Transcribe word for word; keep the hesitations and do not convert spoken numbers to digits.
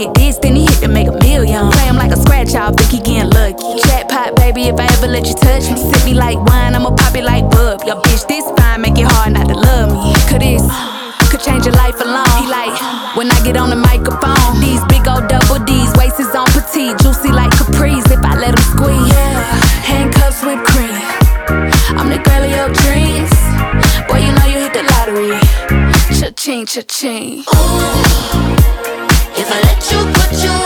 hit this, then he hit to make a million. Play him like a scratch off, think he getting lucky. Jackpot, baby, if I ever let you touch me. Sip me like wine, I'ma pop it like bub. Yo, bitch, this fine, make it hard not to love me. Cause this could change your life alone. He like, when I get on the microphone, these big old double D's, waist is on petite, juicy like Caprice if I let him squeeze. Yeah, handcuffs with cream, I'm the girl of your dreams. Boy, you know you hit the lottery. Cha-ching, cha-ching. Ooh, if I let you put you